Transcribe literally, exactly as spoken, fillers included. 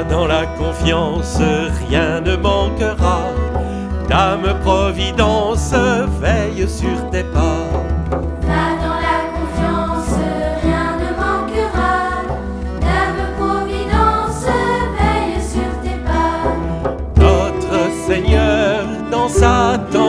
Va dans la confiance, rien ne manquera. Dame Providence, veille sur tes pas. Va dans la confiance, rien ne manquera. Dame Providence, veille sur tes pas. Notre Seigneur, dans sa tente,